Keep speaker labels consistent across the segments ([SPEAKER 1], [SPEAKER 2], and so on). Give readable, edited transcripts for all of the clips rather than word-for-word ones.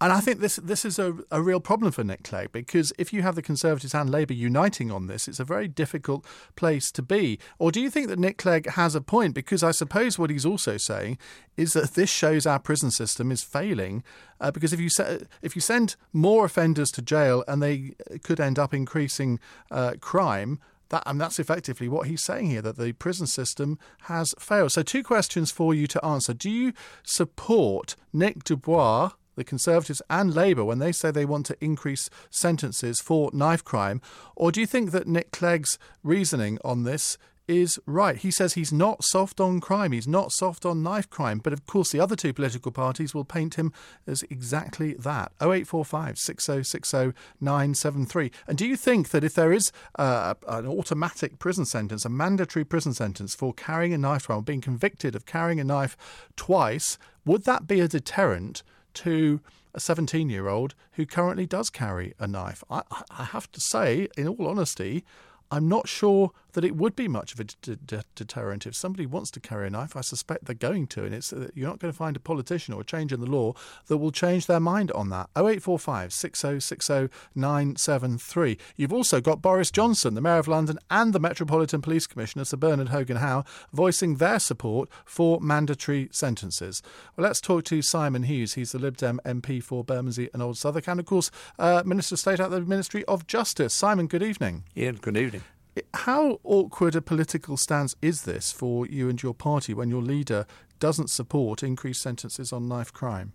[SPEAKER 1] And I think this is a real problem for Nick Clegg, because if you have the Conservatives and Labour uniting on this, it's a very difficult place to be. Or do you think that Nick Clegg has a point? Because I suppose what he's also saying is that this shows our prison system is failing, because if you send more offenders to jail and they could end up increasing crime, that's effectively what he's saying here, that the prison system has failed. So 2 questions for you to answer. Do you support Nick Dubois, the Conservatives and Labour, when they say they want to increase sentences for knife crime? Or do you think that Nick Clegg's reasoning on this is right? He says he's not soft on crime, he's not soft on knife crime, but of course the other 2 political parties will paint him as exactly that. 0845 6060 973. And do you think that if there is an automatic prison sentence, a mandatory prison sentence for carrying a knife crime, being convicted of carrying a knife twice, would that be a deterrent to a 17-year-old who currently does carry a knife? I have to say, in all honesty, I'm not sure that it would be much of a deterrent. If somebody wants to carry a knife, I suspect they're going to, and you're not going to find a politician or a change in the law that will change their mind on that. 0845 6060 973. You've also got Boris Johnson, the Mayor of London, and the Metropolitan Police Commissioner, Sir Bernard Hogan-Howe, voicing their support for mandatory sentences. Well, let's talk to Simon Hughes. He's the Lib Dem MP for Bermondsey and Old Southwark, and of course, Minister of State at the Ministry of Justice. Simon, good evening.
[SPEAKER 2] Ian, good evening.
[SPEAKER 1] How awkward a political stance is this for you and your party when your leader doesn't support increased sentences on knife crime?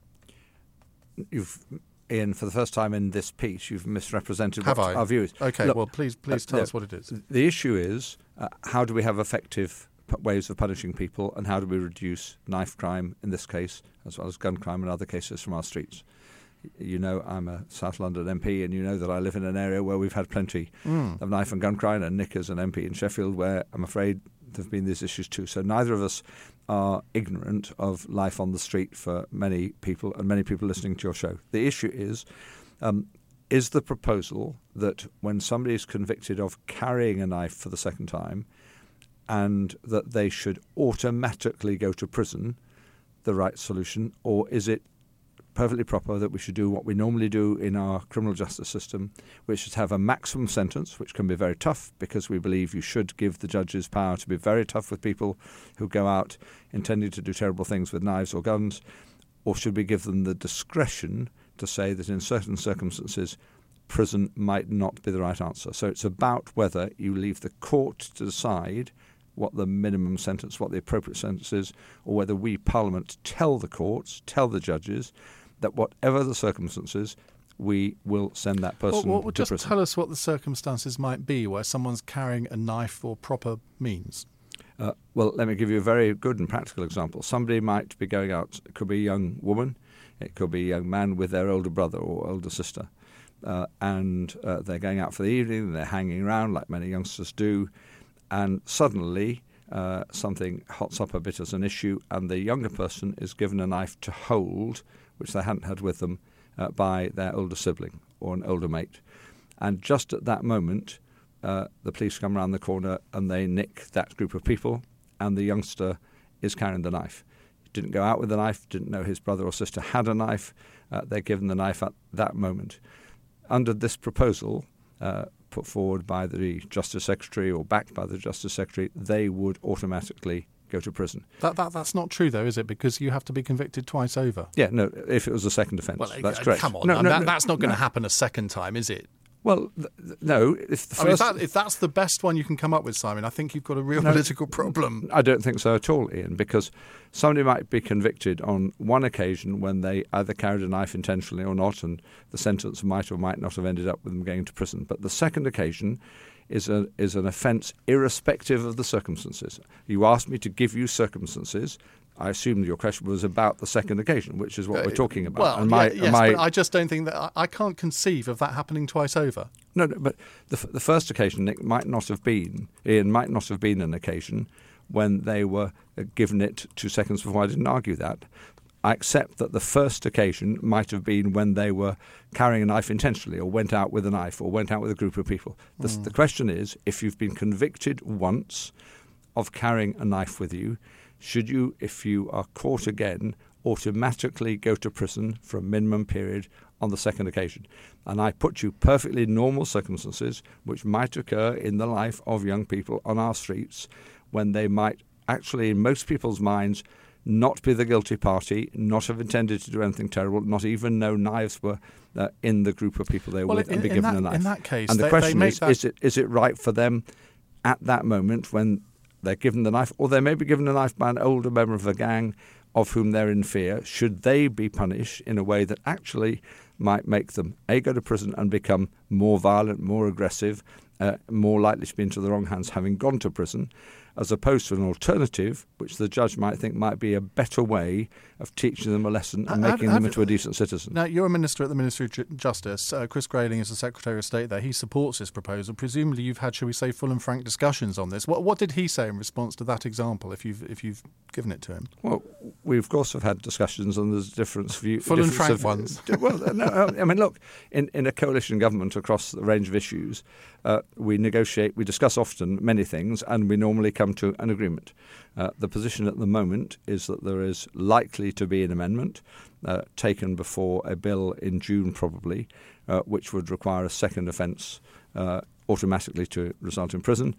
[SPEAKER 2] Ian, for the first time in this piece, you've misrepresented our views.
[SPEAKER 1] OK, look, well, please tell us what it is.
[SPEAKER 2] The issue is, how do we have effective ways of punishing people, and how do we reduce knife crime, in this case, as well as gun crime and other cases, from our streets? You know, I'm a South London MP, and you know that I live in an area where we've had plenty of knife and gun crime, and Nick is an MP in Sheffield, where I'm afraid there have been these issues too. So neither of us are ignorant of life on the street for many people, and many people listening to your show. The issue is the proposal that when somebody is convicted of carrying a knife for the second time, and that they should automatically go to prison, the right solution, or is it perfectly proper that we should do what we normally do in our criminal justice system, which is have a maximum sentence, which can be very tough, because we believe you should give the judges power to be very tough with people who go out intending to do terrible things with knives or guns, or should we give them the discretion to say that in certain circumstances prison might not be the right answer? So it's about whether you leave the court to decide what the minimum sentence, what the appropriate sentence is, or whether we, Parliament, tell the courts, tell the judges, that whatever the circumstances, we will send that person to prison.
[SPEAKER 1] Just tell us what the circumstances might be where someone's carrying a knife for proper means.
[SPEAKER 2] Well, let me give you a very good and practical example. Somebody might be going out, it could be a young woman, it could be a young man with their older brother or older sister, and they're going out for the evening, and they're hanging around like many youngsters do, and suddenly something hots up a bit as an issue, and the younger person is given a knife to hold, which they hadn't had with them, by their older sibling or an older mate. And just at that moment, the police come around the corner and they nick that group of people, and the youngster is carrying the knife. He didn't go out with the knife, didn't know his brother or sister had a knife. They're given the knife at that moment. Under this proposal, put forward by the Justice Secretary or backed by the Justice Secretary, they would automatically go to prison.
[SPEAKER 1] That's not true, though, is it? Because you have to be convicted twice over.
[SPEAKER 2] Yeah, no, if it was a second offence.
[SPEAKER 1] Well,
[SPEAKER 2] that's correct.
[SPEAKER 1] Come on, that's not going to happen a second time, is it?
[SPEAKER 2] Well, no. If
[SPEAKER 1] that's the best one you can come up with, Simon, I think you've got a real political problem.
[SPEAKER 2] I don't think so at all, Ian, because somebody might be convicted on one occasion when they either carried a knife intentionally or not, and the sentence might or might not have ended up with them going to prison. But the second occasion is an offence irrespective of the circumstances. You asked me to give you circumstances. I assumed your question was about the second occasion, which is what we're talking about.
[SPEAKER 1] But I just don't think that I can't conceive of that happening twice over.
[SPEAKER 2] No, but the first occasion, Nick, might not have been an occasion when they were given it 2 seconds before. I didn't argue that. I accept that the first occasion might have been when they were carrying a knife intentionally, or went out with a knife, or went out with a group of people. The question is, if you've been convicted once of carrying a knife with you, should you, if you are caught again, automatically go to prison for a minimum period on the second occasion. And I put you perfectly normal circumstances which might occur in the life of young people on our streets when they might actually, in most people's minds, not be the guilty party, not have intended to do anything terrible, not even know knives were in the group of people they were with, and be given a knife.
[SPEAKER 1] In that case,
[SPEAKER 2] and the question is it right for them at that moment when they're given the knife, or they may be given a knife by an older member of the gang of whom they're in fear? Should they be punished in a way that actually might make them, A, go to prison and become more violent, more aggressive, more likely to be into the wrong hands having gone to prison, as opposed to an alternative, which the judge might think might be a better way of teaching them a lesson and making them into a decent citizen?
[SPEAKER 1] Now, you're a minister at the Ministry of Justice. Chris Grayling is the Secretary of State there. He supports this proposal. Presumably you've had, shall we say, full and frank discussions on this. What did he say in response to that example, if you've given it to him?
[SPEAKER 2] Well, we, of course, have had discussions, and there's different views.
[SPEAKER 1] Full and frank ones.
[SPEAKER 2] Well, no, I mean, look, in a coalition government across the range of issues, we negotiate, we discuss often many things, and we normally come to an agreement. The position at the moment is that there is likely to be an amendment taken before a bill in June probably, which would require a second offence automatically to result in prison.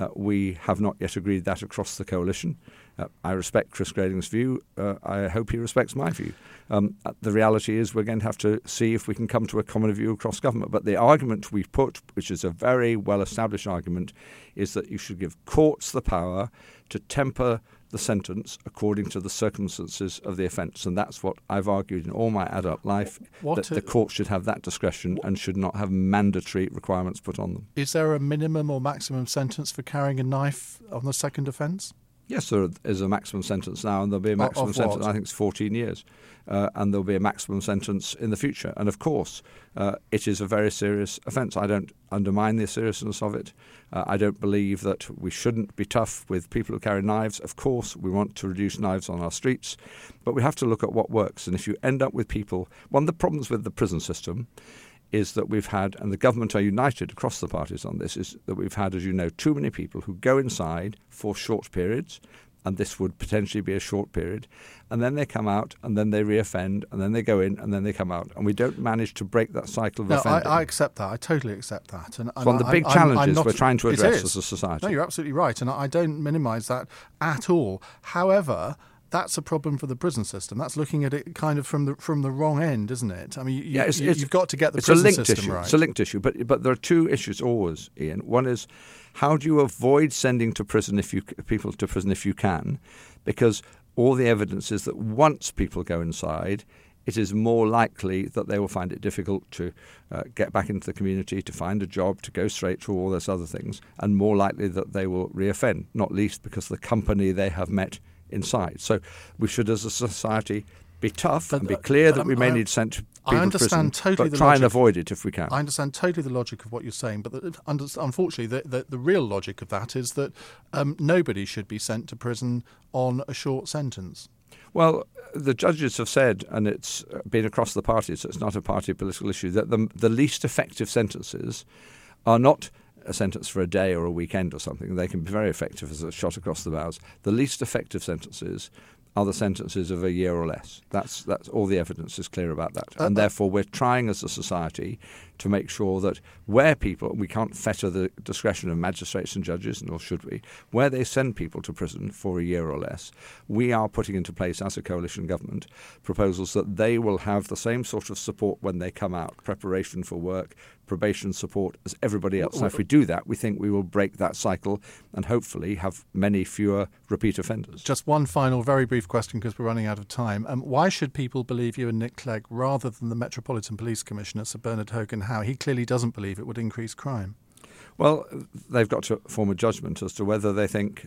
[SPEAKER 2] We have not yet agreed that across the coalition. I respect Chris Grayling's view. I hope he respects my view. The reality is we're going to have to see if we can come to a common view across government. But the argument we've put, which is a very well-established argument, is that you should give courts the power to temper the sentence according to the circumstances of the offence. And that's what I've argued in all my adult life, that the court should have that discretion and should not have mandatory requirements put on them.
[SPEAKER 1] Is there a minimum or maximum sentence for carrying a knife on the second offence?
[SPEAKER 2] Yes, there is a maximum sentence now, and there'll be a maximum sentence, I think it's 14 years, and there'll be a maximum sentence in the future. And of course, it is a very serious offence. I don't undermine the seriousness of it. I don't believe that we shouldn't be tough with people who carry knives. Of course, we want to reduce knives on our streets, but we have to look at what works. And if you end up with people, one of the problems with the prison system is that we've had, and the government are united across the parties on this, is that we've had, as you know, too many people who go inside for short periods, and this would potentially be a short period, and then they come out, and then they reoffend, and then they go in, and then they come out, and we don't manage to break that cycle of offending.
[SPEAKER 1] I accept that. I totally accept that. And
[SPEAKER 2] one of the big challenges we're trying to address as a society.
[SPEAKER 1] No, you're absolutely right, and I don't minimise that at all. However, that's a problem for the prison system. That's looking at it kind of from the wrong end, isn't it? I mean, you've got to get the prison system right.
[SPEAKER 2] It's a linked issue, but there are two issues always, Ian. One is, how do you avoid sending people to prison if you can? Because all the evidence is that once people go inside, it is more likely that they will find it difficult to get back into the community, to find a job, to go straight through all those other things, and more likely that they will reoffend, not least because of the company they have met inside. So we should, as a society, be tough and be clear that we may need to send people to prison, but try and avoid it if we can.
[SPEAKER 1] I understand totally the logic of what you're saying, but unfortunately the real logic of that is that nobody should be sent to prison on a short sentence.
[SPEAKER 2] Well, the judges have said, and it's been across the parties, so it's not a party political issue, that the least effective sentences are not a sentence for a day or a weekend or something. They can be very effective as a shot across the bows. The least effective sentences are the sentences of a year or less. That's all the evidence is clear about that. And therefore we're trying as a society to make sure that where people, we can't fetter the discretion of magistrates and judges, nor should we, where they send people to prison for a year or less, we are putting into place as a coalition government proposals that they will have the same sort of support when they come out, preparation for work, probation support as everybody else. Now, if we do that, we think we will break that cycle and hopefully have many fewer repeat offenders.
[SPEAKER 1] Just one final very brief question because we're running out of time. Why should people believe you and Nick Clegg rather than the Metropolitan Police Commissioner, Sir Bernard Hogan-Howe? He clearly doesn't believe it would increase crime.
[SPEAKER 2] Well, they've got to form a judgment as to whether they think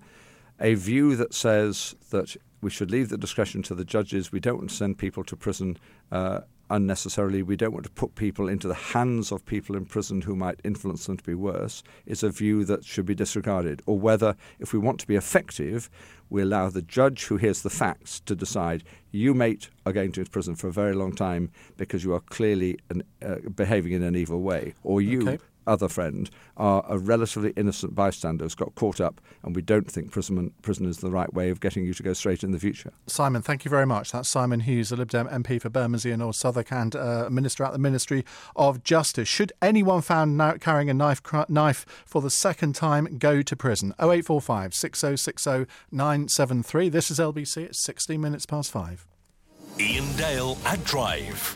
[SPEAKER 2] a view that says that we should leave the discretion to the judges, we don't want to send people to prison unnecessarily, we don't want to put people into the hands of people in prison who might influence them to be worse, is a view that should be disregarded. Or whether, if we want to be effective, we allow the judge who hears the facts to decide, you, mate, are going to prison for a very long time because you are clearly behaving in an evil way. Or you, other friend are a relatively innocent bystander who's got caught up, and we don't think prison is the right way of getting you to go straight in the future.
[SPEAKER 1] Simon, thank you very much. That's Simon Hughes, the Lib Dem MP for Bermondsey and North Southwark and Minister at the Ministry of Justice. Should anyone found now carrying a knife for the second time go to prison? 0845 6060 973. This is LBC. It's 16 minutes past 5.
[SPEAKER 3] Ian Dale at Drive.